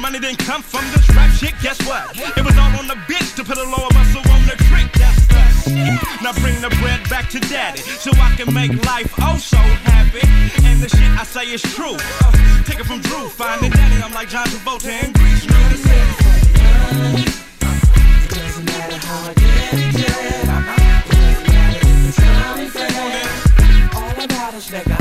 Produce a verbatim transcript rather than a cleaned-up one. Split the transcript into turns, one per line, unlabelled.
money didn't come from this rap shit, guess what? It was all on the bitch to put a lower muscle on the trick, that's the shit. Now bring the bread back to daddy, so I can make life oh so happy. And the shit I say is true. Uh, take it from Drew, finding daddy, I'm like John Travolta and Grease. It
doesn't matter how I get it, yeah. It doesn't matter if it's time and fame. All I got is nigga.